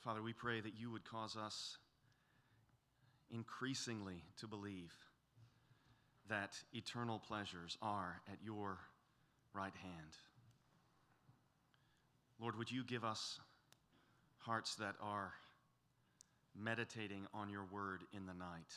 Father, we pray that you would cause us increasingly to believe that eternal pleasures are at your right hand. Lord, would you give us hearts that are meditating on your word in the night?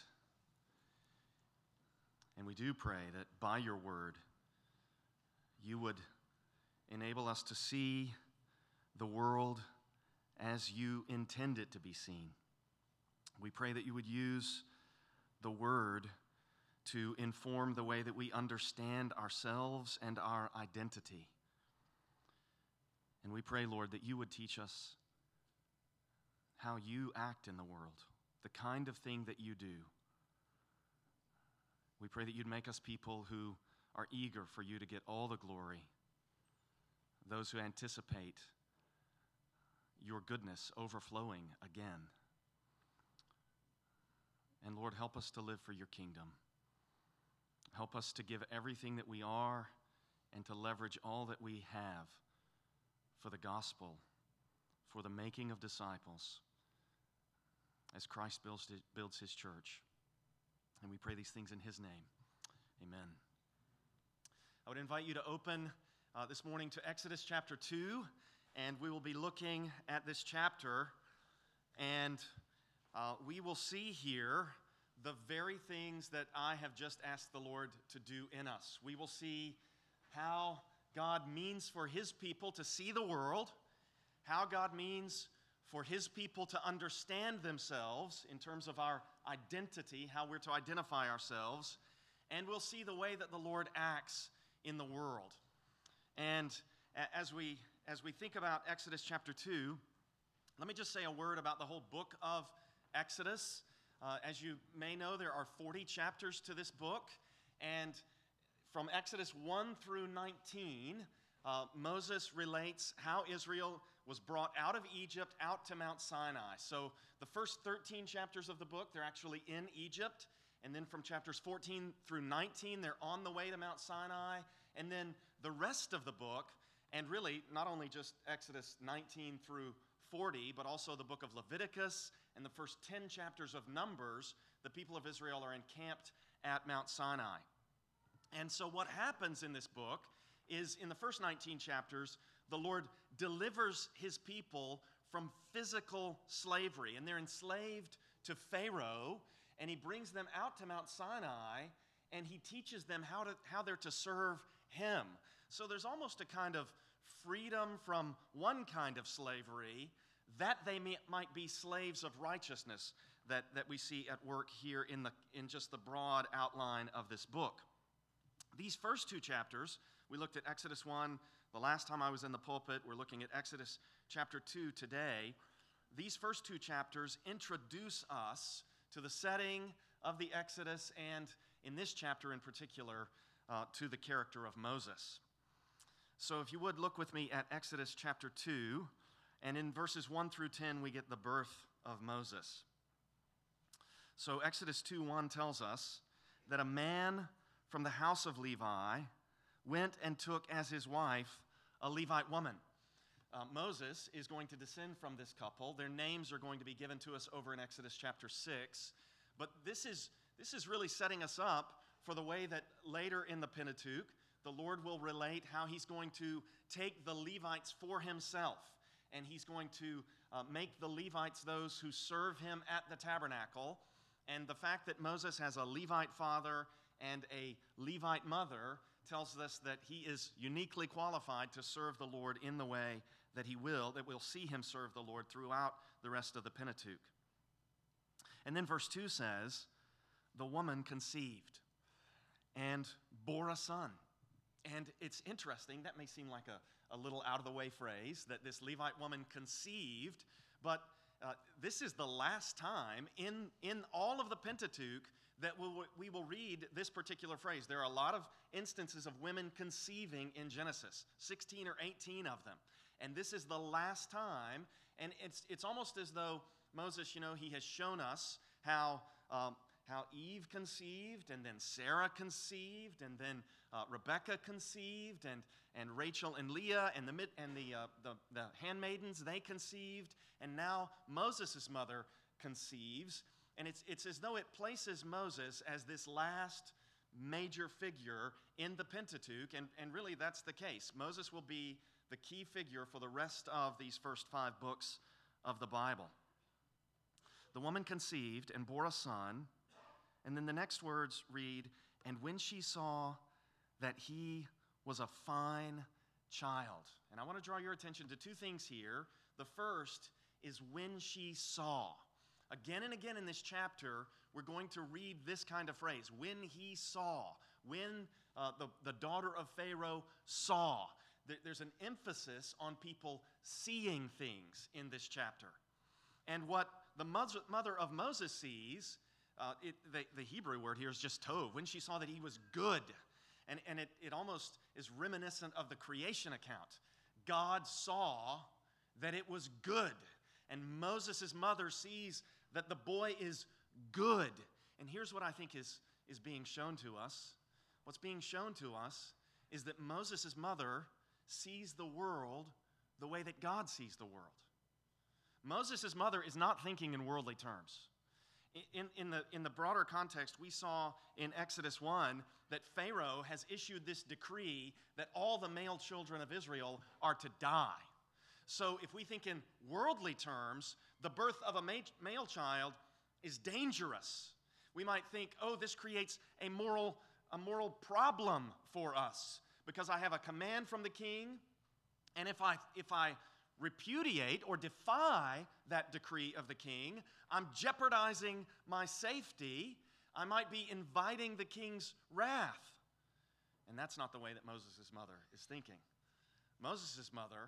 And we do pray that by your word, you would enable us to see the world as you intend it to be seen. We pray that you would use the word to inform the way that we understand ourselves and our identity. And we pray, Lord, that you would teach us how you act in the world, the kind of thing that you do. We pray that you'd make us people who are eager for you to get all the glory, those who anticipate your goodness overflowing again. And Lord, help us to live for your kingdom. Help us to give everything that we are and to leverage all that we have for the gospel, for the making of disciples, as Christ builds his church. And we pray these things in his name. Amen. I would invite you to open this morning to Exodus chapter 2, and we will be looking at this chapter, and we will see here the very things that I have just asked the Lord to do in us. We will see how God means for his people to see the world, how God means for his people to understand themselves in terms of our identity, how we're to identify ourselves, and we'll see the way that the Lord acts in the world. And as we think about Exodus chapter 2, let me just say a word about the whole book of Exodus. As you may know, there are 40 chapters to this book, and from Exodus 1 through 19, Moses relates how Israel was brought out of Egypt out to Mount Sinai. So the first 13 chapters of the book, they're actually in Egypt. And then from chapters 14 through 19, they're on the way to Mount Sinai. And then the rest of the book, and really not only just Exodus 19 through 40, but also the book of Leviticus and the first 10 chapters of Numbers, the people of Israel are encamped at Mount Sinai. And so what happens in this book is in the first 19 chapters, the Lord delivers his people from physical slavery. And they're enslaved to Pharaoh, and he brings them out to Mount Sinai, and he teaches them how they're to serve him. So there's almost a kind of freedom from one kind of slavery that they might be slaves of righteousness that we see at work here in just the broad outline of this book. These first two chapters, we looked at Exodus 1 the last time I was in the pulpit. We're looking at Exodus chapter 2 today. These first two chapters introduce us to the setting of the Exodus, and in this chapter in particular, to the character of Moses. So if you would look with me at Exodus chapter 2, and in verses 1 through 10, we get the birth of Moses. So Exodus 2:1 tells us that a man from the house of Levi went and took as his wife a Levite woman. Moses is going to descend from this couple. Their names are going to be given to us over in Exodus chapter 6. But this is really setting us up for the way that later in the Pentateuch, the Lord will relate how he's going to take the Levites for himself. And he's going to make the Levites those who serve him at the tabernacle. And the fact that Moses has a Levite father and a Levite mother tells us that he is uniquely qualified to serve the Lord in the way that we'll see him serve the Lord throughout the rest of the Pentateuch. And then verse 2 says, the woman conceived and bore a son. And it's interesting, that may seem like a little out-of-the-way phrase, that this Levite woman conceived, but this is the last time in all of the Pentateuch that we will read this particular phrase. There are a lot of instances of women conceiving in Genesis, 16 or 18 of them. And this is the last time, and it's almost as though Moses, he has shown us how Eve conceived, and then Sarah conceived, and then Rebekah conceived, and Rachel and Leah and the handmaidens, they conceived, and now Moses' mother conceives. And it's as though it places Moses as this last major figure in the Pentateuch, and really that's the case. Moses will be the key figure for the rest of these first 5 books of the Bible. The woman conceived and bore a son, and then the next words read, and when she saw that he was a fine child. And I want to draw your attention to 2 things here. The first is when she saw. Again and again in this chapter, we're going to read this kind of phrase, when he saw, when the daughter of Pharaoh saw. There's an emphasis on people seeing things in this chapter. And what the mother of Moses sees, the Hebrew word here is just tov, when she saw that he was good. And it almost is reminiscent of the creation account. God saw that it was good. And Moses' mother sees that the boy is good. And here's what I think is being shown to us. What's being shown to us is that Moses' mother sees the world the way that God sees the world. Moses' mother is not thinking in worldly terms. In the broader context, we saw in Exodus 1 that Pharaoh has issued this decree that all the male children of Israel are to die. So if we think in worldly terms, the birth of a male child is dangerous. We might think, oh, this creates a moral problem for us because I have a command from the king, and if I repudiate or defy that decree of the king, I'm jeopardizing my safety. I might be inviting the king's wrath. And that's not the way that Moses' mother is thinking. Moses' mother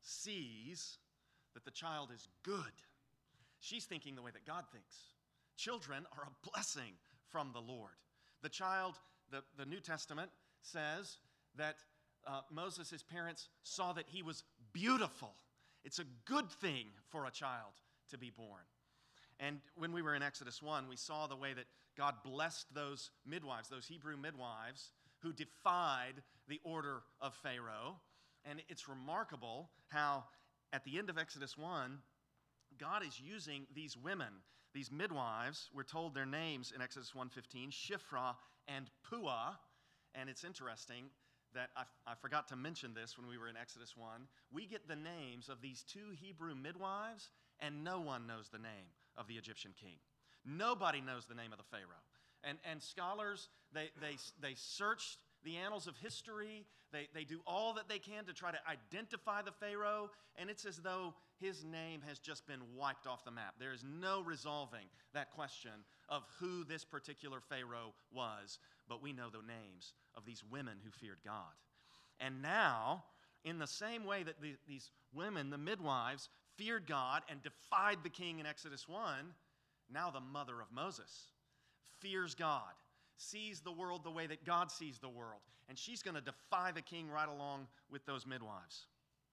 sees that the child is good. She's thinking the way that God thinks. Children are a blessing from the Lord. The child, the New Testament says that Moses' parents saw that he was beautiful. It's a good thing for a child to be born. And when we were in Exodus 1, we saw the way that God blessed those midwives, those Hebrew midwives, who defied the order of Pharaoh. And it's remarkable how at the end of Exodus 1, God is using these women, these midwives. We're told their names in Exodus 1:15, Shiphrah and Puah. And it's interesting that I forgot to mention this when we were in Exodus 1. We get the names of these 2 Hebrew midwives, and no one knows the name of the Egyptian king. Nobody knows the name of the Pharaoh. And scholars, they search the annals of history. They do all that they can to try to identify the Pharaoh, and it's as though his name has just been wiped off the map. There is no resolving that question of who this particular Pharaoh was, but we know the names of these women who feared God. And now, in the same way that these women, the midwives, feared God and defied the king in Exodus 1, now the mother of Moses fears God, sees the world the way that God sees the world, and she's going to defy the king right along with those midwives.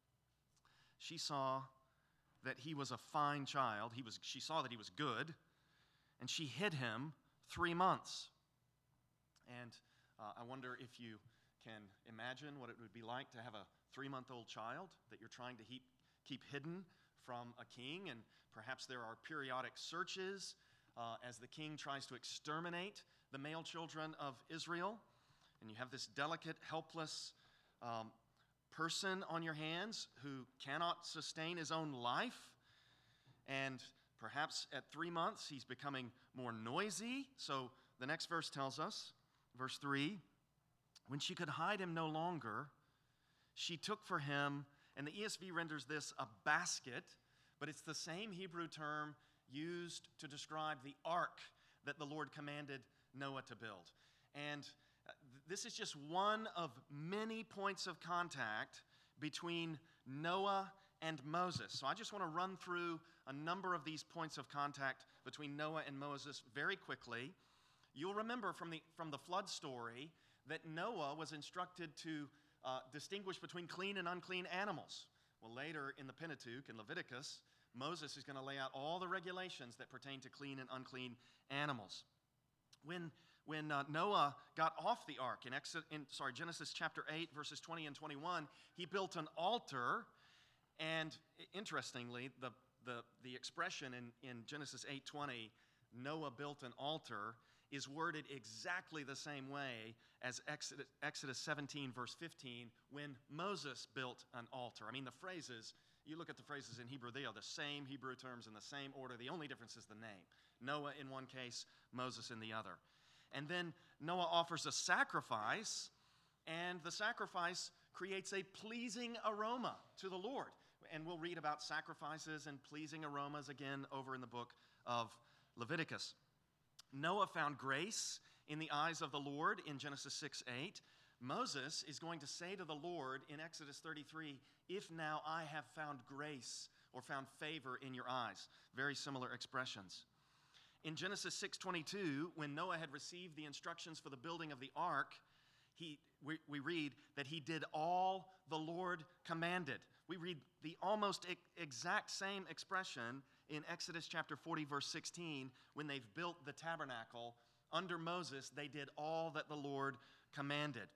She saw that he was a fine child. She saw that he was good, and she hid him 3 months. And I wonder if you can imagine what it would be like to have a 3-month-old child that you're trying to keep hidden from a king, and perhaps there are periodic searches as the king tries to exterminate the male children of Israel, and you have this delicate, helpless person on your hands who cannot sustain his own life, and perhaps at 3 months he's becoming more noisy. So the next verse tells us, verse 3, when she could hide him no longer, she took for him, and the ESV renders this a basket, but it's the same Hebrew term used to describe the ark that the Lord commanded Noah to build. And this is just one of many points of contact between Noah and Moses. So I just want to run through a number of these points of contact between Noah and Moses very quickly. You'll remember from the flood story that Noah was instructed to distinguish between clean and unclean animals. Well, later in the Pentateuch, in Leviticus, Moses is going to lay out all the regulations that pertain to clean and unclean animals. When when Noah got off the ark in Genesis chapter 8, verses 20 and 21, he built an altar. And interestingly, the expression in Genesis 8:20, Noah built an altar, is worded exactly the same way as Exodus 17, verse 15, when Moses built an altar. I mean, the phrases, you look at the phrases in Hebrew, they are the same Hebrew terms in the same order. The only difference is the name. Noah in one case, Moses in the other. And then Noah offers a sacrifice, and the sacrifice creates a pleasing aroma to the Lord. And we'll read about sacrifices and pleasing aromas again over in the book of Leviticus. Noah found grace in the eyes of the Lord in Genesis 6:8. Moses is going to say to the Lord in Exodus 33, "If now I have found grace or found favor in your eyes." Very similar expressions. In Genesis 6:22, when Noah had received the instructions for the building of the ark, we read that he did all the Lord commanded. We read the almost exact same expression in Exodus chapter 40, verse 16, when they've built the tabernacle. Under Moses, they did all that the Lord commanded.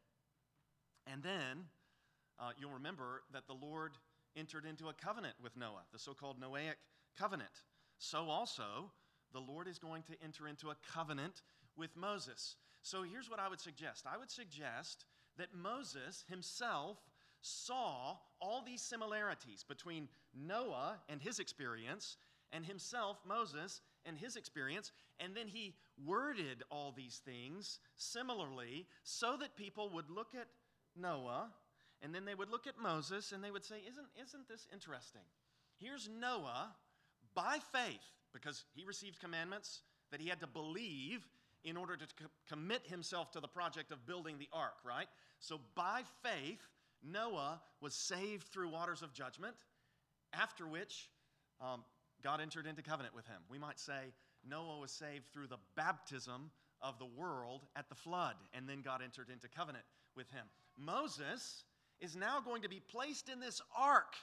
And then, you'll remember that the Lord entered into a covenant with Noah, the so-called Noahic covenant. So also, the Lord is going to enter into a covenant with Moses. So here's what I would suggest. I would suggest that Moses himself saw all these similarities between Noah and his experience and himself, Moses, and his experience, and then he worded all these things similarly so that people would look at Noah and then they would look at Moses and they would say, isn't this interesting? Here's Noah by faith, because he received commandments that he had to believe in order to commit himself to the project of building the ark, right? So by faith, Noah was saved through waters of judgment, after which God entered into covenant with him. We might say Noah was saved through the baptism of the world at the flood, and then God entered into covenant with him. Moses is now going to be placed in this ark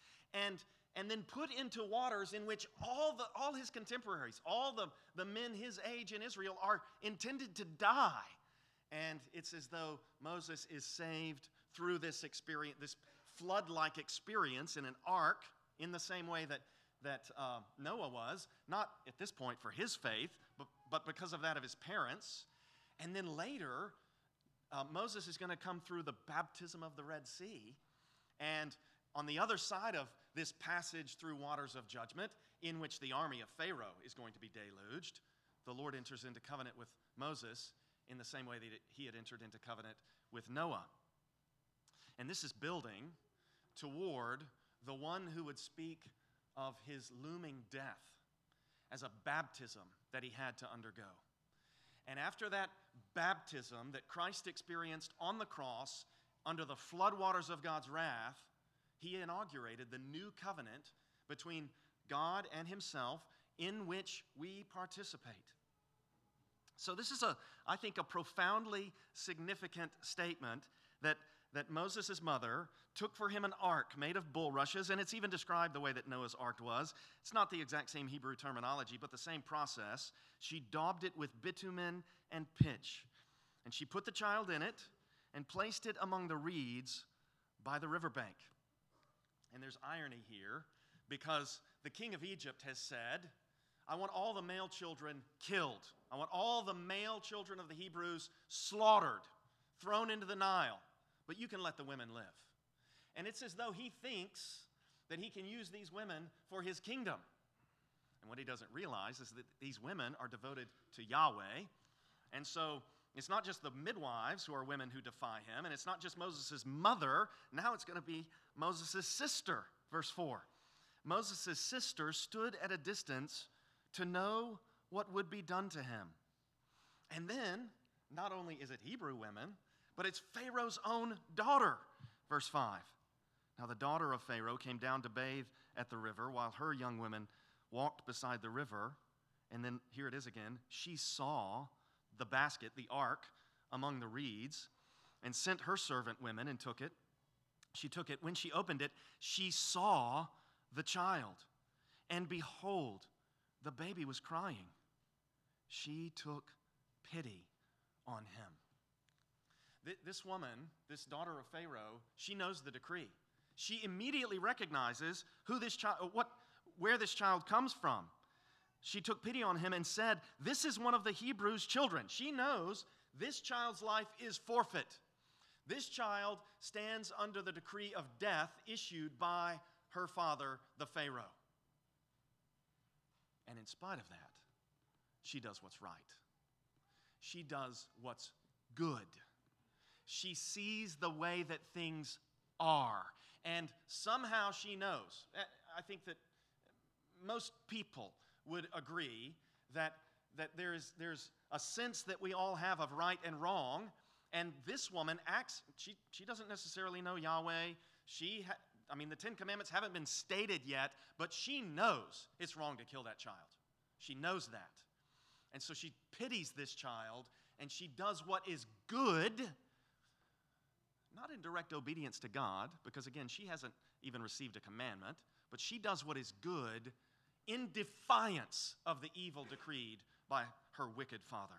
and then put into waters in which all his contemporaries, all the men his age in Israel are intended to die. And it's as though Moses is saved through this experience, this flood-like experience in an ark, in the same way that Noah was, not at this point for his faith, but because of that of his parents. And then later, Moses is going to come through the baptism of the Red Sea, and on the other side of this passage through waters of judgment, in which the army of Pharaoh is going to be deluged, the Lord enters into covenant with Moses in the same way that he had entered into covenant with Noah. And this is building toward the one who would speak of his looming death as a baptism that he had to undergo. And after that baptism that Christ experienced on the cross under the floodwaters of God's wrath, he inaugurated the new covenant between God and himself, in which we participate. So this is, I think, a profoundly significant statement that Moses' mother took for him an ark made of bulrushes, and it's even described the way that Noah's ark was. It's not the exact same Hebrew terminology, but the same process. She daubed it with bitumen and pitch, and she put the child in it and placed it among the reeds by the riverbank. And there's irony here, because the king of Egypt has said, I want all the male children killed. I want all the male children of the Hebrews slaughtered, thrown into the Nile. But you can let the women live. And it's as though he thinks that he can use these women for his kingdom. And what he doesn't realize is that these women are devoted to Yahweh. And so it's not just the midwives who are women who defy him, and it's not just Moses' mother. Now it's going to be Moses' sister. Verse 4. Moses' sister stood at a distance to know what would be done to him. And then, not only is it Hebrew women, but it's Pharaoh's own daughter. Verse 5. Now the daughter of Pharaoh came down to bathe at the river, while her young women walked beside the river. And then, here it is again, she saw the basket, the ark, among the reeds, and sent her servant women and took it. She took it. When she opened it, she saw the child. And behold, the baby was crying. She took pity on him. This woman, this daughter of Pharaoh, she knows the decree. She immediately recognizes where this child comes from. She took pity on him and said, "This is one of the Hebrews' children." She knows this child's life is forfeit. This child stands under the decree of death issued by her father, the Pharaoh. And in spite of that, she does what's right. She does what's good. She sees the way that things are. And somehow she knows. I think that most people would agree that there's a sense that we all have of right and wrong. And this woman acts, she doesn't necessarily know Yahweh. The Ten Commandments haven't been stated yet, but she knows it's wrong to kill that child. She knows that. And so she pities this child, and she does what is good, not in direct obedience to God, because again, she hasn't even received a commandment, but she does what is good in defiance of the evil decreed by her wicked father.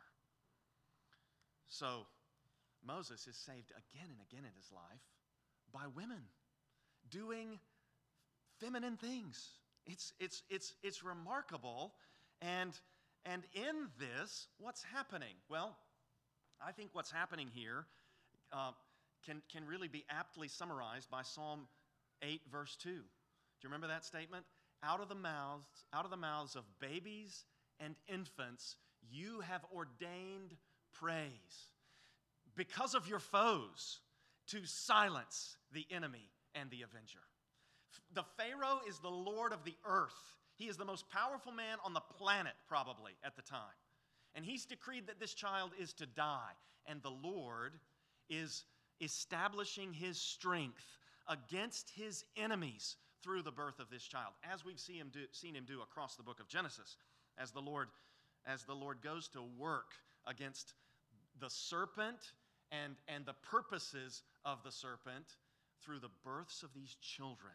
So Moses is saved again and again in his life by women doing feminine things. It's remarkable. And in this, what's happening? Well, I think what's happening here can really be aptly summarized by Psalm 8, verse 2. Do you remember that statement? Out of the mouths of babies and infants, you have ordained praise because of your foes to silence the enemy and the avenger. The Pharaoh is the Lord of the earth. He is the most powerful man on the planet, probably, at the time. And he's decreed that this child is to die. And the Lord is establishing his strength against his enemies through the birth of this child, as we've seen him do across the book of Genesis, as the Lord goes to work against the serpent and the purposes of the serpent through the births of these children.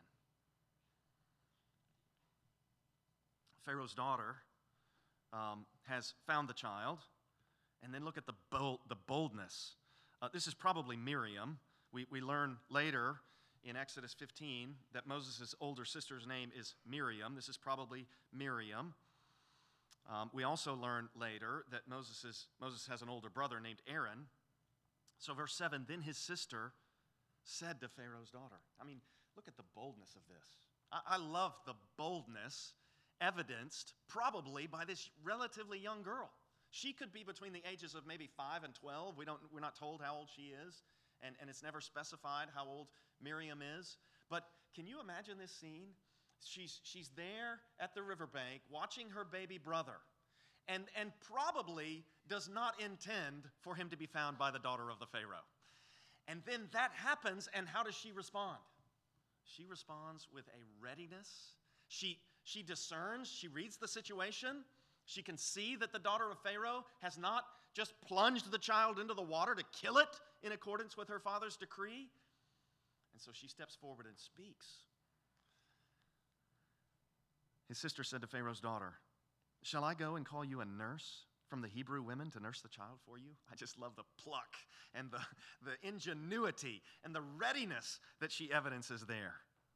Pharaoh's daughter has found the child, and then look at the boldness. This is probably Miriam. We learn later in Exodus 15 that Moses' older sister's name is Miriam. This is probably Miriam. We also learn later that Moses has an older brother named Aaron. So verse 7, then his sister said to Pharaoh's daughter. Look at the boldness of this. I love the boldness evidenced probably by this relatively young girl. She could be between the ages of maybe 5 and 12. We're not told how old she is, and it's never specified how old Miriam is. But can you imagine this scene? She's there at the riverbank watching her baby brother, and probably does not intend for him to be found by the daughter of the Pharaoh. And then that happens, and how does she respond? She responds with a readiness. She discerns, she reads the situation. She can see that the daughter of Pharaoh has not just plunged the child into the water to kill it in accordance with her father's decree. And so she steps forward and speaks. His sister said to Pharaoh's daughter, "Shall I go and call you a nurse from the Hebrew women to nurse the child for you?" I just love the pluck and the ingenuity and the readiness that she evidences there.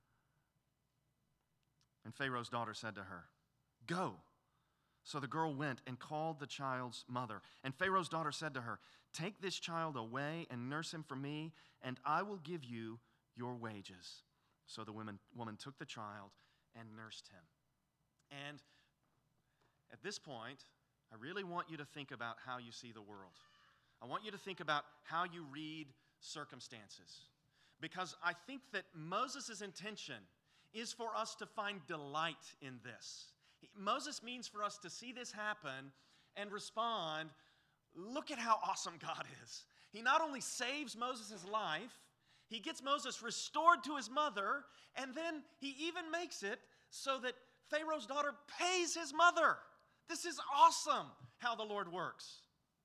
And Pharaoh's daughter said to her, "Go." So the girl went and called the child's mother. And Pharaoh's daughter said to her, "Take this child away and nurse him for me, and I will give you your wages." So the woman took the child and nursed him. And at this point, I really want you to think about how you see the world. I want you to think about how you read circumstances. Because I think that Moses' intention is for us to find delight in this. Moses means for us to see this happen and respond, look at how awesome God is. He not only saves Moses' life, he gets Moses restored to his mother, and then he even makes it so that Pharaoh's daughter pays his mother. This is awesome how the Lord works.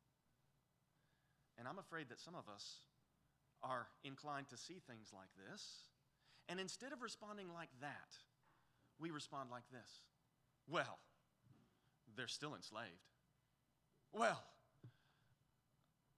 And I'm afraid that some of us are inclined to see things like this, and instead of responding like that, we respond like this. Well, they're still enslaved. Well,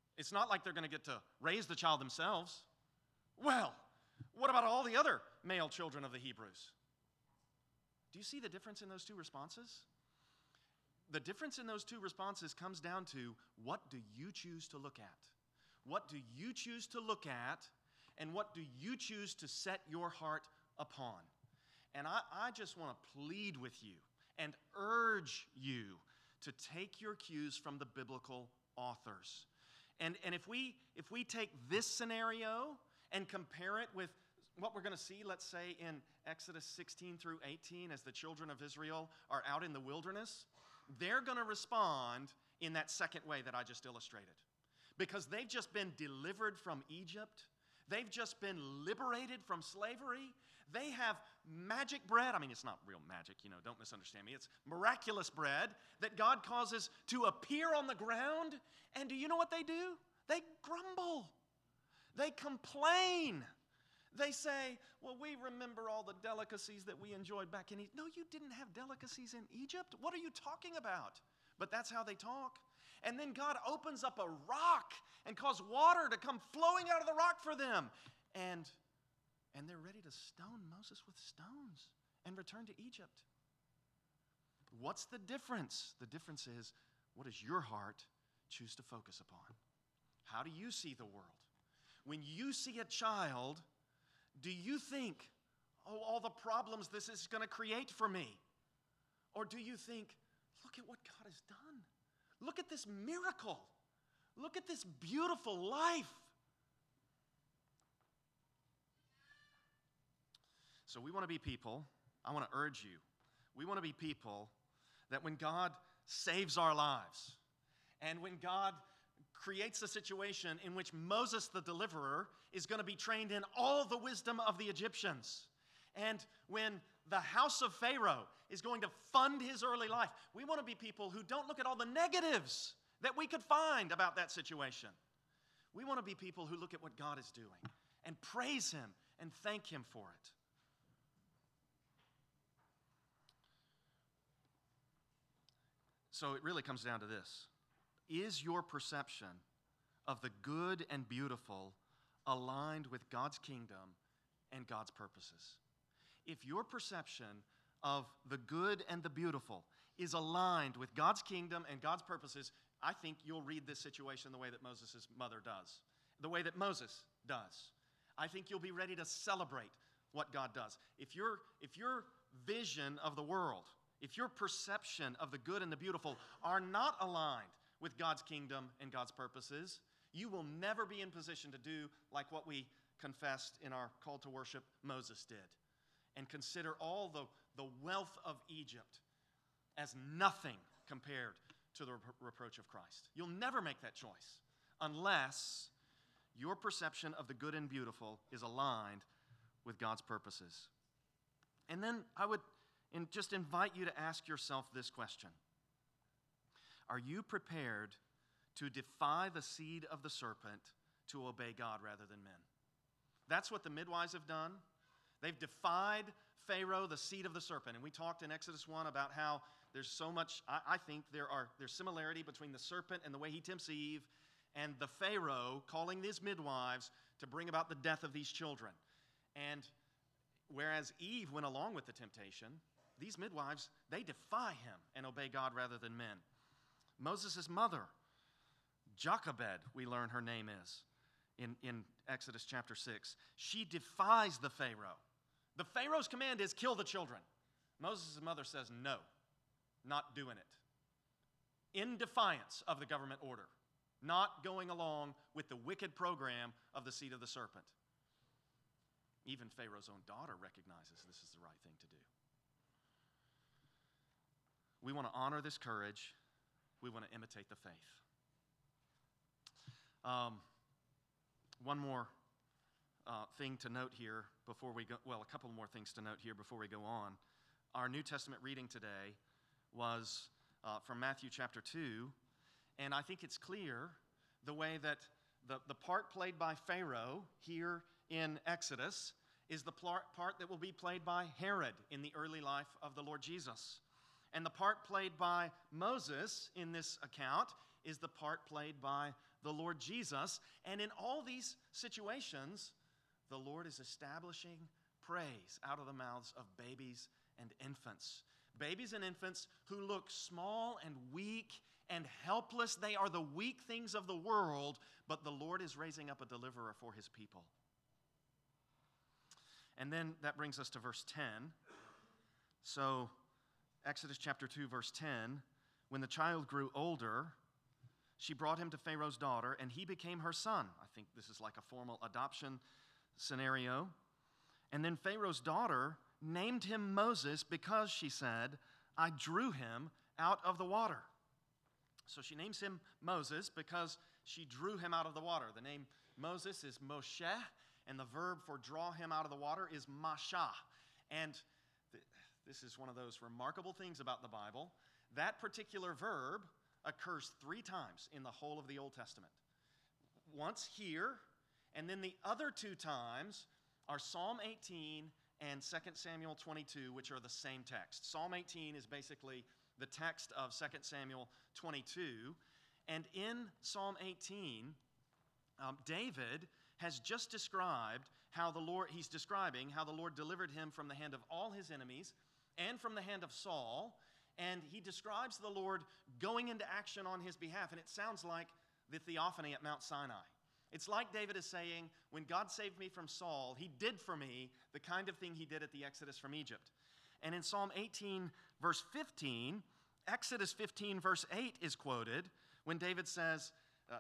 It's not like they're going to get to raise the child themselves. Well, what about all the other male children of the Hebrews? Do you see the difference in those two responses? The difference in those two responses comes down to, what do you choose to look at? What do you choose to look at, and what do you choose to set your heart upon? And I just want to plead with you and urge you to take your cues from the biblical authors. And if we take this scenario and compare it with what we're going to see, let's say, in Exodus 16 through 18, as the children of Israel are out in the wilderness, they're going to respond in that second way that I just illustrated. Because they've just been delivered from Egypt. They've just been liberated from slavery. They have magic bread. I mean, it's not real magic, don't misunderstand me. It's miraculous bread that God causes to appear on the ground. And do you know what they do? They grumble. They complain. They say, well, we remember all the delicacies that we enjoyed back in Egypt. No, you didn't have delicacies in Egypt. What are you talking about? But that's how they talk. And then God opens up a rock and causes water to come flowing out of the rock for them. And they're ready to stone Moses with stones and return to Egypt. What's the difference? The difference is, what does your heart choose to focus upon? How do you see the world? When you see a child, do you think, oh, all the problems this is going to create for me? Or do you think, look at what God has done. Look at this miracle. Look at this beautiful life. So we want to be people, I want to urge you, we want to be people that when God saves our lives, and when God creates a situation in which Moses the deliverer is going to be trained in all the wisdom of the Egyptians, and when the house of Pharaoh is going to fund his early life, we want to be people who don't look at all the negatives that we could find about that situation. We want to be people who look at what God is doing and praise Him and thank Him for it. So it really comes down to this. Is your perception of the good and beautiful aligned with God's kingdom and God's purposes? If your perception of the good and the beautiful is aligned with God's kingdom and God's purposes, I think you'll read this situation the way that Moses' mother does, the way that Moses does. I think you'll be ready to celebrate what God does. If your vision of the world, if your perception of the good and the beautiful are not aligned with God's kingdom and God's purposes, you will never be in position to do like what we confessed in our call to worship Moses did, and consider all the wealth of Egypt as nothing compared to the reproach of Christ. You'll never make that choice unless your perception of the good and beautiful is aligned with God's purposes. And then I would just invite you to ask yourself this question. Are you prepared to defy the seed of the serpent to obey God rather than men? That's what the midwives have done. They've defied Pharaoh, the seed of the serpent. And we talked in Exodus 1 about how there's so much, I think there's similarity between the serpent and the way he tempts Eve, and the Pharaoh calling these midwives to bring about the death of these children. And whereas Eve went along with the temptation, these midwives, they defy him and obey God rather than men. Moses' mother, Jochebed, we learn her name is in Exodus chapter 6. She defies the Pharaoh. The Pharaoh's command is kill the children. Moses' mother says no, not doing it. In defiance of the government order, not going along with the wicked program of the seed of the serpent. Even Pharaoh's own daughter recognizes this is the right thing to do. We want to honor this courage. We want to imitate the faith. One more thing to note here before we go, well, a couple more things to note here before we go on. Our New Testament reading today was from Matthew chapter 2, and I think it's clear the way that the part played by Pharaoh here in Exodus is the part that will be played by Herod in the early life of the Lord Jesus. And the part played by Moses in this account is the part played by the Lord Jesus. And in all these situations, the Lord is establishing praise out of the mouths of babies and infants. Babies and infants who look small and weak and helpless. They are the weak things of the world, but the Lord is raising up a deliverer for his people. And then that brings us to verse 10. So, Exodus chapter 2, verse 10, when the child grew older, she brought him to Pharaoh's daughter, and he became her son. I think this is like a formal adoption scenario. And then Pharaoh's daughter named him Moses because, she said, I drew him out of the water. So she names him Moses because she drew him out of the water. The name Moses is Moshe, and the verb for draw him out of the water is mashah. And this is one of those remarkable things about the Bible. That particular verb occurs 3 times in the whole of the Old Testament. Once here, and then the other 2 times are Psalm 18 and 2 Samuel 22, which are the same text. Psalm 18 is basically the text of 2 Samuel 22. And in Psalm 18, David has just described how he's describing how the Lord delivered him from the hand of all his enemies and from the hand of Saul. And he describes the Lord going into action on his behalf. And it sounds like the theophany at Mount Sinai. It's like David is saying, when God saved me from Saul, he did for me the kind of thing he did at the Exodus from Egypt. And in Psalm 18, verse 15, Exodus 15, verse 8 is quoted when David says,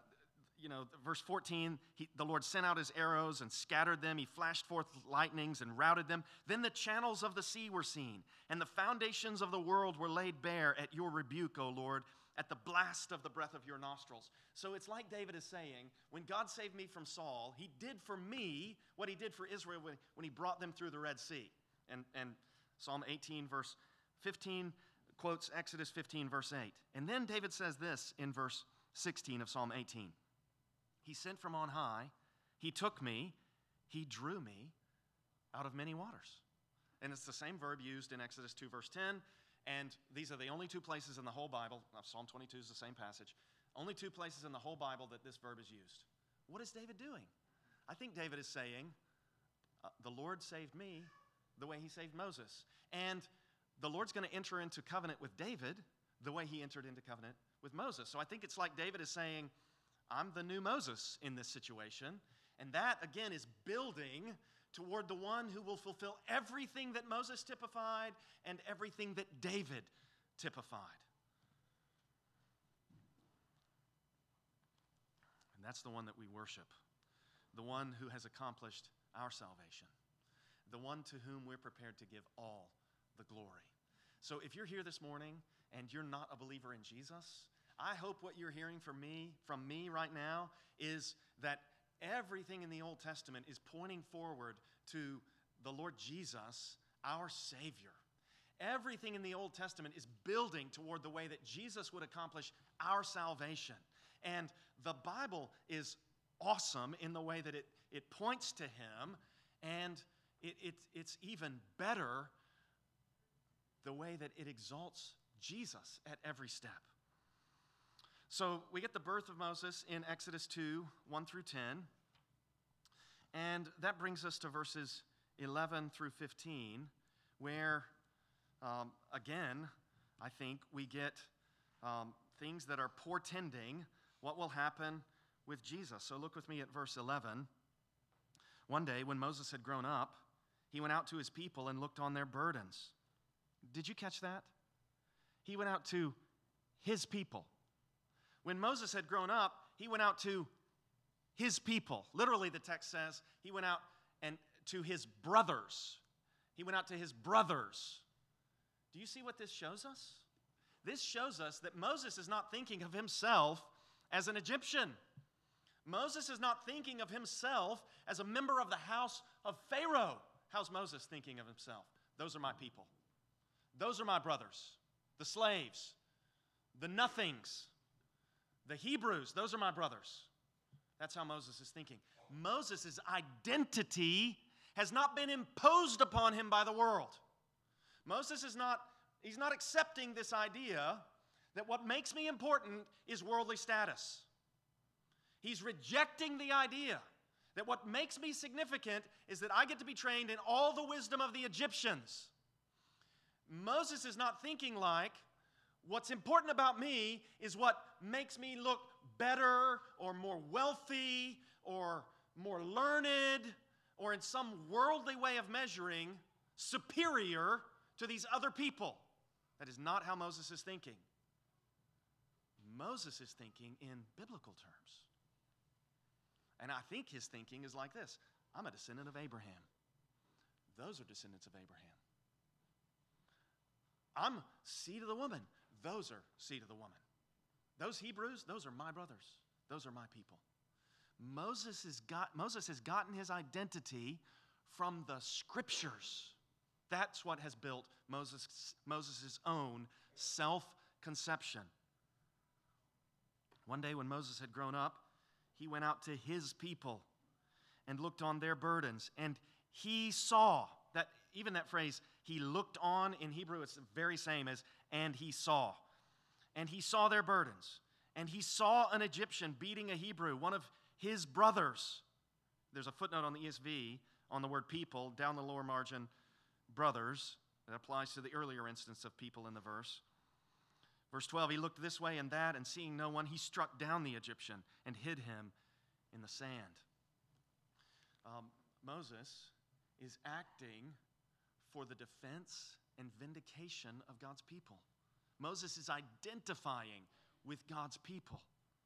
verse 14, the Lord sent out his arrows and scattered them. He flashed forth lightnings and routed them. Then the channels of the sea were seen, and the foundations of the world were laid bare at your rebuke, O Lord, at the blast of the breath of your nostrils. So it's like David is saying, when God saved me from Saul, he did for me what he did for Israel when he brought them through the Red Sea. And Psalm 18, verse 15, quotes Exodus 15, verse 8. And then David says this in verse 16 of Psalm 18. He sent from on high, he took me, he drew me out of many waters. And it's the same verb used in Exodus 2, verse 10. And these are the only 2 places in the whole Bible. Psalm 22 is the same passage. Only 2 places in the whole Bible that this verb is used. What is David doing? I think David is saying, the Lord saved me the way he saved Moses. And the Lord's going to enter into covenant with David the way he entered into covenant with Moses. So I think it's like David is saying, I'm the new Moses in this situation. And that, again, is building toward the one who will fulfill everything that Moses typified and everything that David typified. And that's the one that we worship, the one who has accomplished our salvation, the one to whom we're prepared to give all the glory. So if you're here this morning and you're not a believer in Jesus, I hope what you're hearing from me right now is that everything in the Old Testament is pointing forward to the Lord Jesus, our Savior. Everything in the Old Testament is building toward the way that Jesus would accomplish our salvation. And the Bible is awesome in the way that it points to Him, and it's even better the way that it exalts Jesus at every step. So we get the birth of Moses in Exodus 2, 1 through 10. And that brings us to verses 11 through 15, where, again, I think we get things that are portending what will happen with Jesus. So look with me at verse 11. One day, when Moses had grown up, he went out to his people and looked on their burdens. Did you catch that? He went out to his people. When Moses had grown up, he went out to his people. Literally, the text says he went out and to his brothers. He went out to his brothers. Do you see what this shows us? This shows us that Moses is not thinking of himself as an Egyptian. Moses is not thinking of himself as a member of the house of Pharaoh. How's Moses thinking of himself? Those are my people. Those are my brothers, the slaves, the nothings, the Hebrews. Those are my brothers. That's how Moses is thinking. Moses' identity has not been imposed upon him by the world. Moses he's not accepting this idea that what makes me important is worldly status. He's rejecting the idea that what makes me significant is that I get to be trained in all the wisdom of the Egyptians. Moses is not thinking like, what's important about me is what makes me look better or more wealthy or more learned or in some worldly way of measuring superior to these other people. That is not how Moses is thinking. Moses is thinking in biblical terms. And I think his thinking is like this. I'm a descendant of Abraham. Those are descendants of Abraham. I'm seed of the woman. Those are seed of the woman. Those Hebrews, those are my brothers. Those are my people. Moses has gotten his identity from the Scriptures. That's what has built Moses' own self-conception. One day when Moses had grown up, he went out to his people and looked on their burdens. And he saw, even that phrase, he looked on, in Hebrew, it's the very same as, and he saw. And he saw their burdens. And he saw an Egyptian beating a Hebrew, one of his brothers. There's a footnote on the ESV on the word people, down the lower margin, brothers. That applies to the earlier instance of people in the verse. Verse 12, he looked this way and that, and seeing no one, he struck down the Egyptian and hid him in the sand. Moses is acting for the defense and vindication of God's people. Moses is identifying with God's people.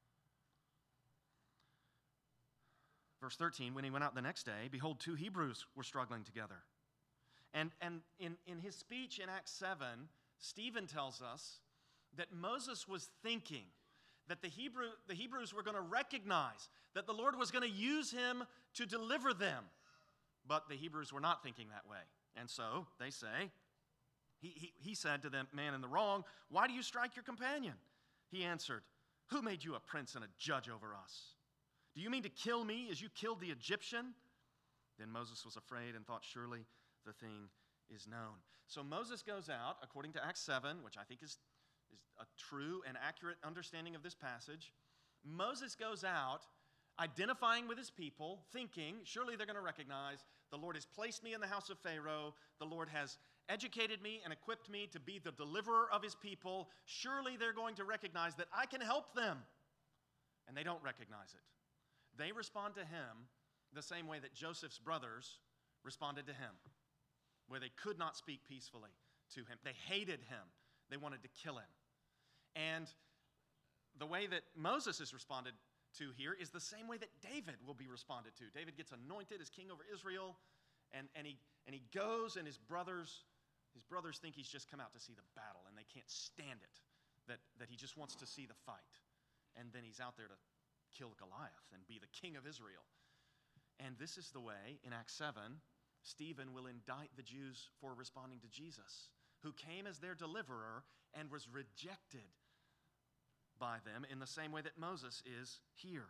Verse 13, when he went out the next day, behold, two Hebrews were struggling together. And in his speech in Acts 7, Stephen tells us that Moses was thinking that the Hebrews were going to recognize that the Lord was going to use him to deliver them. But the Hebrews were not thinking that way. And so they say, he said to them, man in the wrong, why do you strike your companion? He answered, who made you a prince and a judge over us? Do you mean to kill me as you killed the Egyptian? Then Moses was afraid and thought, surely the thing is known. So Moses goes out, according to Acts 7, which I think is a true and accurate understanding of this passage. Moses goes out identifying with his people, thinking, surely they're going to recognize the Lord has placed me in the house of Pharaoh. The Lord has educated me and equipped me to be the deliverer of his people. Surely they're going to recognize that I can help them. And they don't recognize it. They respond to him the same way that Joseph's brothers responded to him, where they could not speak peacefully to him. They hated him. They wanted to kill him. And the way that Moses is responded to here is the same way that David will be responded to. David gets anointed as king over Israel, and he goes, and his brothers think he's just come out to see the battle, and they can't stand it, that he just wants to see the fight. And then he's out there to kill Goliath and be the king of Israel. And this is the way, in Acts 7, Stephen will indict the Jews for responding to Jesus, who came as their deliverer and was rejected by them in the same way that Moses is here.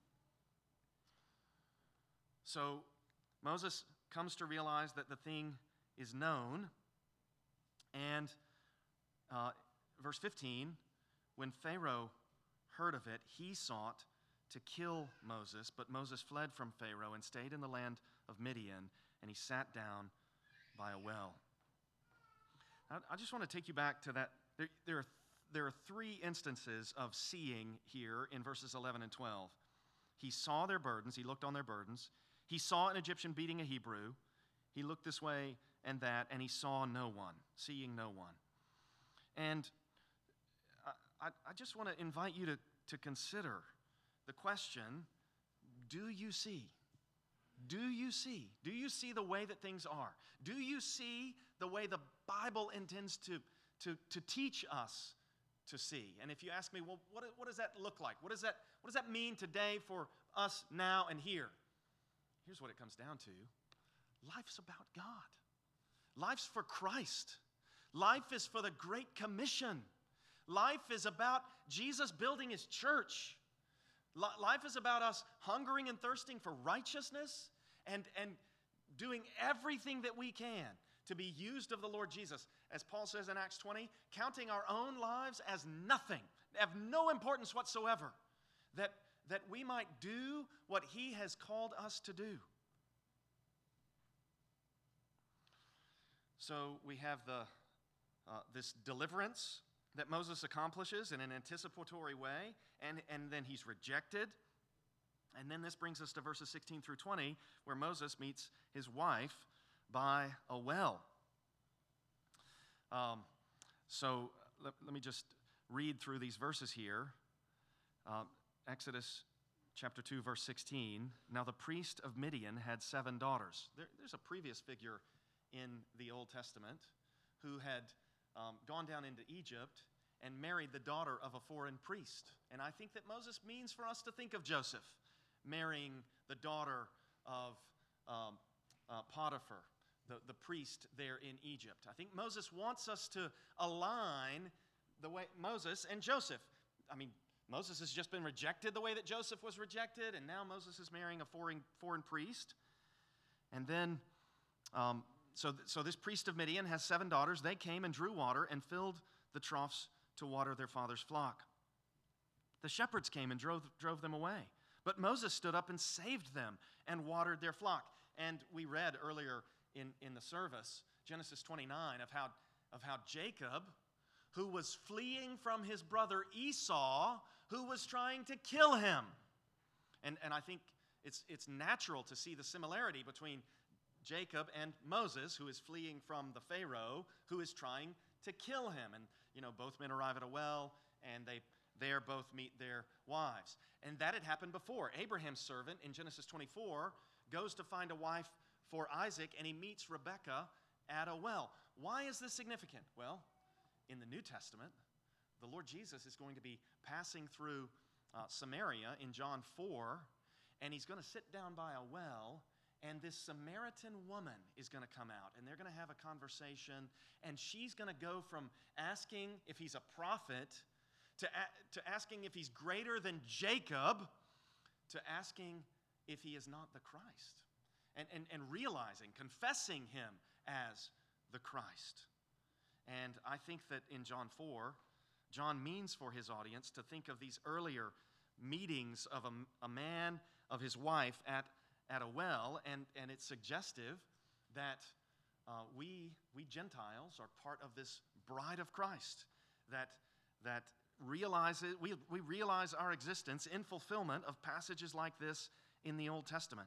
So Moses comes to realize that the thing is known. And verse 15, when Pharaoh heard of it, he sought to kill Moses, but Moses fled from Pharaoh and stayed in the land of Midian, and he sat down by a well. I just want to take you back to that. There are three instances of seeing here in verses 11 and 12. He saw their burdens. He looked on their burdens. He saw an Egyptian beating a Hebrew. He looked this way and that, and he saw no one, seeing no one. And I just want to invite you to consider the question, do you see? Do you see? Do you see the way that things are? Do you see the way the Bible intends to teach us to see? And if you ask me, well, what does that look like? What does that mean today for us now and here? Here's what it comes down to. Life's about God. Life's for Christ. Life is for the Great Commission. Life is about Jesus building his church. Life is about us hungering and thirsting for righteousness and doing everything that we can to be used of the Lord Jesus. As Paul says in Acts 20, counting our own lives as nothing, have no importance whatsoever, that that we might do what He has called us to do. So we have this deliverance that Moses accomplishes in an anticipatory way, and then he's rejected. And then this brings us to verses 16 through 20, where Moses meets his wife by a well. So let me just read through these verses here. Exodus chapter 2, verse 16. Now the priest of Midian had 7 daughters. There's a previous figure in the Old Testament who had gone down into Egypt and married the daughter of a foreign priest. And I think that Moses means for us to think of Joseph marrying the daughter of Potiphar, the priest there in Egypt. I think Moses wants us to align the way Moses and Joseph. I mean, Moses has just been rejected the way that Joseph was rejected, and now Moses is marrying a foreign priest. And then, so this priest of Midian has 7 daughters. They came and drew water and filled the troughs to water their father's flock. The shepherds came and drove them away. But Moses stood up and saved them and watered their flock. And we read earlier in the service, Genesis 29, of how Jacob, who was fleeing from his brother Esau, who was trying to kill him. And I think it's natural to see the similarity between Jacob and Moses, who is fleeing from the Pharaoh, who is trying to kill him. And, both men arrive at a well, and they there both meet their wives. And that had happened before. Abraham's servant in Genesis 24 goes to find a wife for Isaac, and he meets Rebekah at a well. Why is this significant? Well, in the New Testament, the Lord Jesus is going to be passing through Samaria in John 4, and he's going to sit down by a well, and this Samaritan woman is going to come out, and they're going to have a conversation, and she's going to go from asking if he's a prophet to asking if he's greater than Jacob, to asking if he is not the Christ, and realizing, confessing him as the Christ. And I think that in John 4, John means for his audience to think of these earlier meetings of a man, of his wife at a well, and it's suggestive that we Gentiles are part of this bride of Christ that realizes we realize our existence in fulfillment of passages like this in the Old Testament.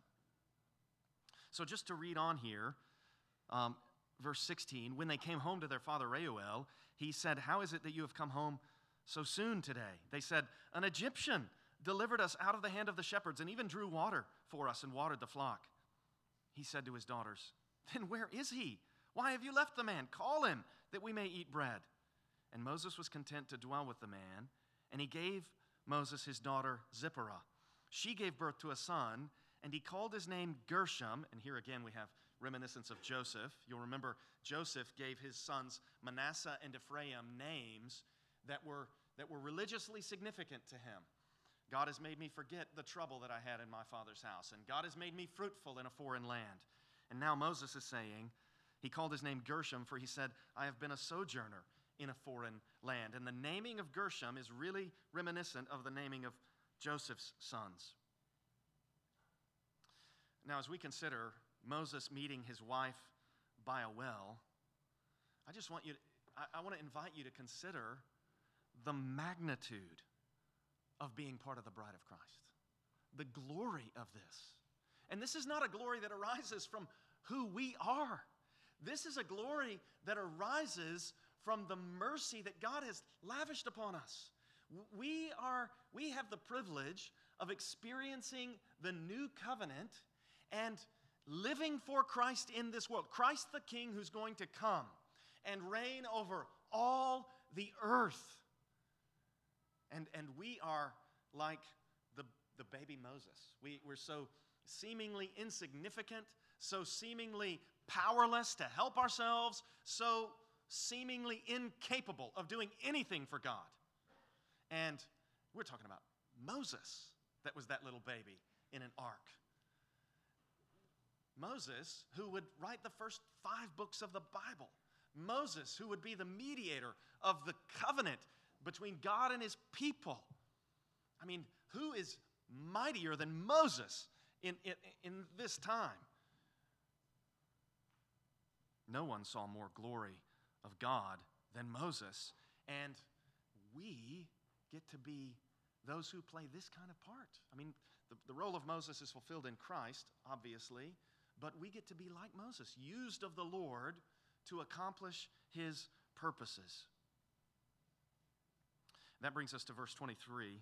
So just to read on here, verse 16, when they came home to their father Reuel, he said, "How is it that you have come home so soon today?" They said, "An Egyptian delivered us out of the hand of the shepherds and even drew water for us and watered the flock." He said to his daughters, "Then where is he? Why have you left the man? Call him, that we may eat bread." And Moses was content to dwell with the man, and he gave Moses his daughter Zipporah. She gave birth to a son, and he called his name Gershom. And here again we have reminiscence of Joseph. You'll remember Joseph gave his sons Manasseh and Ephraim names that were religiously significant to him. God has made me forget the trouble that I had in my father's house, and God has made me fruitful in a foreign land. And now Moses is saying, he called his name Gershom, for he said, "I have been a sojourner in a foreign land." And the naming of Gershom is really reminiscent of the naming of Joseph's sons. Now, as we consider Moses meeting his wife by a well, I want to invite you to consider the magnitude of being part of the bride of Christ, the glory of this. And this is not a glory that arises from who we are. This is a glory that arises from the mercy that God has lavished upon us. We have the privilege of experiencing the new covenant and living for Christ in this world. Christ the King, who's going to come and reign over all the earth. And we are like the baby Moses. We're so seemingly insignificant, so seemingly powerless to help ourselves, so seemingly incapable of doing anything for God. And we're talking about Moses, that was that little baby in an ark. Moses, who would write the first 5 books of the Bible. Moses, who would be the mediator of the covenant between God and his people. I mean, who is mightier than Moses in this time. No one saw more glory of God than Moses, and we get to be those who play this kind of part. I mean, the role of Moses is fulfilled in Christ, obviously, but we get to be like Moses, used of the Lord to accomplish his purposes. That brings us to verse 23.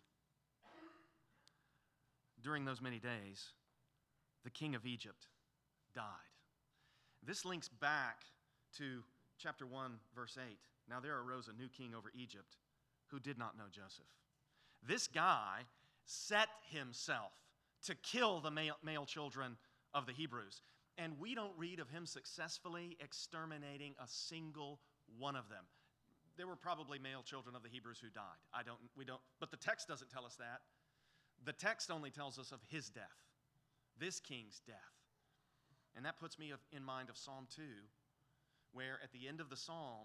During those many days, the king of Egypt died. This links back to chapter 1, verse 8. Now there arose a new king over Egypt who did not know Joseph. This guy set himself to kill the male children of the Hebrews. And we don't read of him successfully exterminating a single one of them. There were probably male children of the Hebrews who died. But the text doesn't tell us that. The text only tells us of his death, this king's death. And that puts me in mind of Psalm 2, where at the end of the psalm,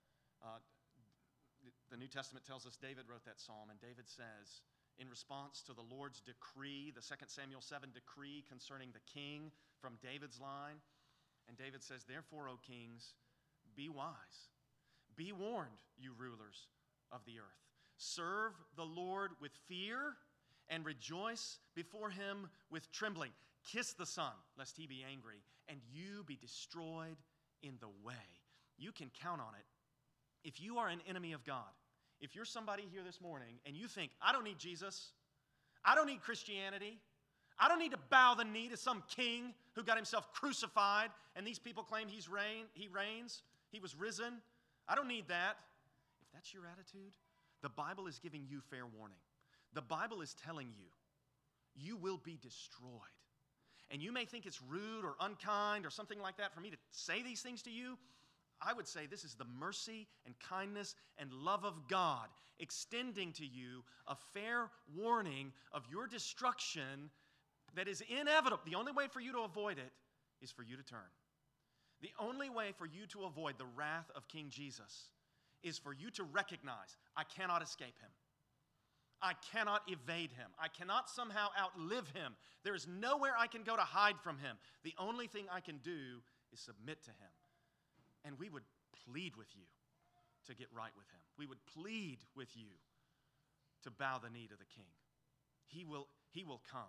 the New Testament tells us David wrote that psalm, and David says, in response to the Lord's decree, the 2 Samuel 7 decree concerning the king from David's line, and David says, therefore, O kings, be wise. Be warned, you rulers of the earth. Serve the Lord with fear and rejoice before him with trembling. Kiss the Son, lest he be angry, and you be destroyed in the way. You can count on it. If you are an enemy of God, if you're somebody here this morning and you think, I don't need Jesus, I don't need Christianity, I don't need to bow the knee to some king who got himself crucified and these people claim he reigns, he was risen, I don't need that. If that's your attitude, the Bible is giving you fair warning. The Bible is telling you, you will be destroyed. And you may think it's rude or unkind or something like that for me to say these things to you. I would say this is the mercy and kindness and love of God extending to you a fair warning of your destruction that is inevitable. The only way for you to avoid it is for you to turn. The only way for you to avoid the wrath of King Jesus is for you to recognize, I cannot escape him. I cannot evade him. I cannot somehow outlive him. There is nowhere I can go to hide from him. The only thing I can do is submit to him. And we would plead with you to get right with him. We would plead with you to bow the knee to the king. He will come.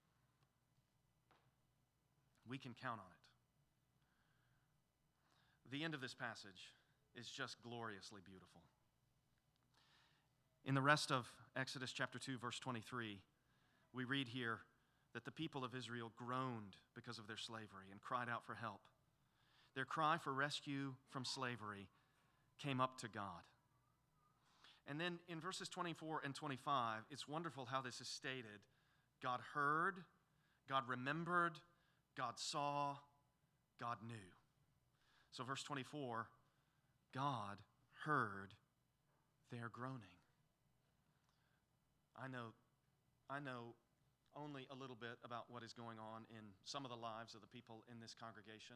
We can count on it. The end of this passage is just gloriously beautiful. In the rest of Exodus chapter 2, verse 23, we read here that the people of Israel groaned because of their slavery and cried out for help. Their cry for rescue from slavery came up to God. And then in verses 24 and 25, it's wonderful how this is stated. God heard, God remembered, God saw, God knew. So verse 24, God heard their groaning. I know only a little bit about what is going on in some of the lives of the people in this congregation.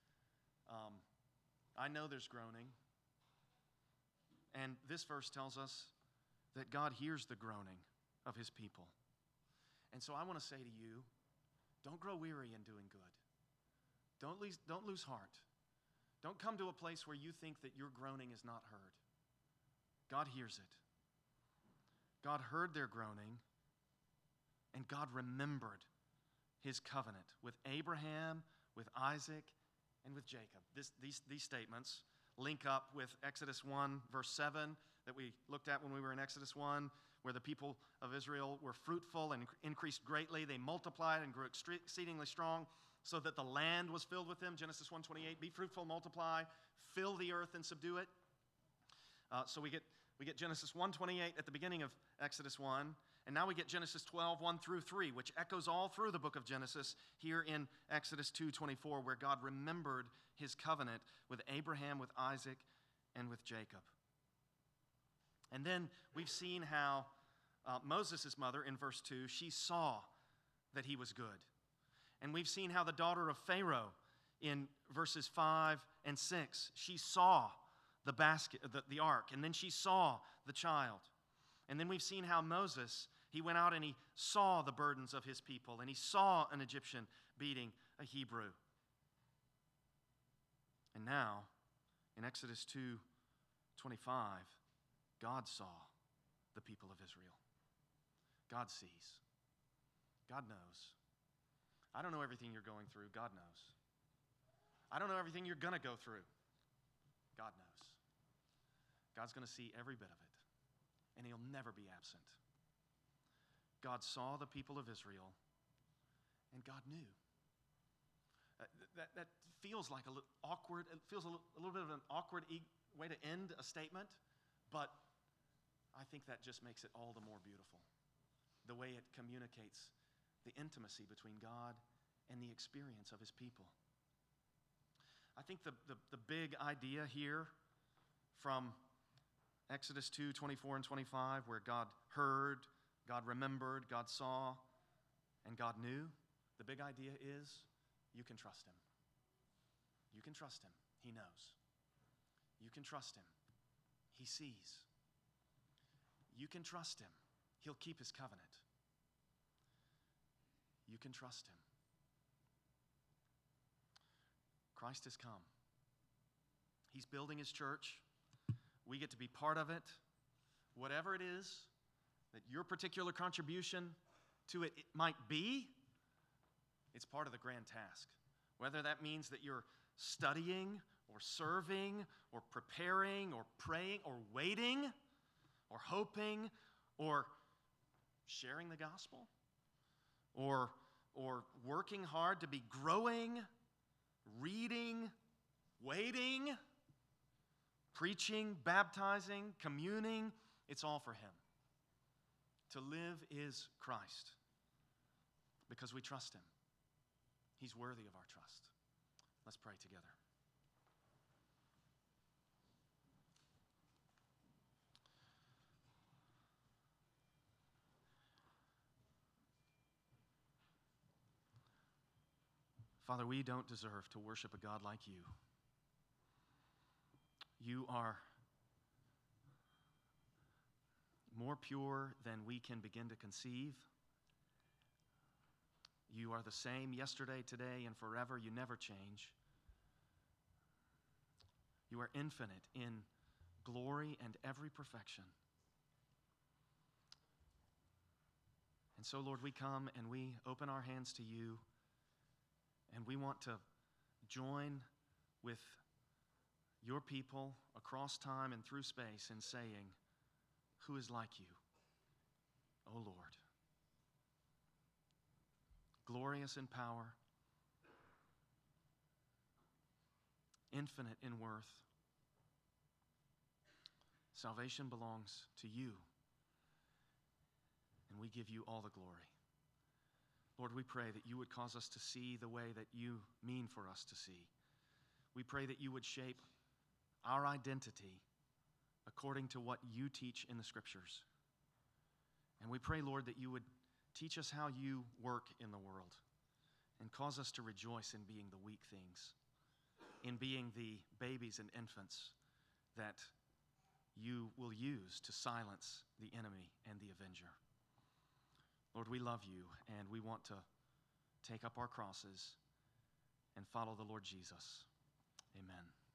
I know there's groaning. And this verse tells us that God hears the groaning of his people. And so I want to say to you, don't grow weary in doing good. Don't lose heart. Don't come to a place where you think that your groaning is not heard. God hears it. God heard their groaning, and God remembered his covenant with Abraham, with Isaac, and with Jacob. These statements link up with Exodus 1, verse 7, that we looked at when we were in Exodus 1, where the people of Israel were fruitful and increased greatly. They multiplied and grew exceedingly strong, so that the land was filled with them. Genesis 1:28, be fruitful, multiply, fill the earth and subdue it. So we get Genesis 1:28 at the beginning of Exodus 1, and now we get Genesis 12, 1 through 3, which echoes all through the book of Genesis here in Exodus 2:24, where God remembered his covenant with Abraham, with Isaac, and with Jacob. And then we've seen how Moses' mother, in verse 2, she saw that he was good. And we've seen how the daughter of Pharaoh, in verses 5 and 6, she saw the basket, the ark, and then she saw the child. And then we've seen how Moses, He went out and he saw the burdens of his people, and he saw an Egyptian beating a Hebrew. And now, in Exodus 2:25, God saw the people of Israel. God sees. God knows. I don't know everything you're going through. God knows. I don't know everything you're going to go through. God knows. God's going to see every bit of it, and he'll never be absent. God saw the people of Israel, and God knew. That feels like a little awkward. It feels a little bit of an awkward way to end a statement, but I think that just makes it all the more beautiful. The way it communicates the intimacy between God and the experience of his people. I think the big idea here from Exodus 2:24 and 25, where God heard, God remembered, God saw, and God knew, the big idea is you can trust him. You can trust him. He knows. You can trust him. He sees. You can trust him. He'll keep his covenant. You can trust him. Christ has come. He's building his church. We get to be part of it. Whatever it is that your particular contribution to it might be, it's part of the grand task. Whether that means that you're studying or serving or preparing or praying or waiting or hoping or sharing the gospel or working hard to be growing, reading, waiting, preaching, baptizing, communing, it's all for him. To live is Christ because we trust him. He's worthy of our trust. Let's pray together. Father, we don't deserve to worship a God like you. You are more pure than we can begin to conceive. You are the same yesterday, today, and forever. You never change. You are infinite in glory and every perfection. And so, Lord, we come and we open our hands to you, and we want to join with your people across time and through space in saying, who is like you, O Lord? Glorious in power, infinite in worth. Salvation belongs to you, and we give you all the glory. Lord, we pray that you would cause us to see the way that you mean for us to see. We pray that you would shape our identity according to what you teach in the Scriptures. And we pray, Lord, that you would teach us how you work in the world and cause us to rejoice in being the weak things, in being the babies and infants that you will use to silence the enemy and the avenger. Lord, we love you, and we want to take up our crosses and follow the Lord Jesus. Amen.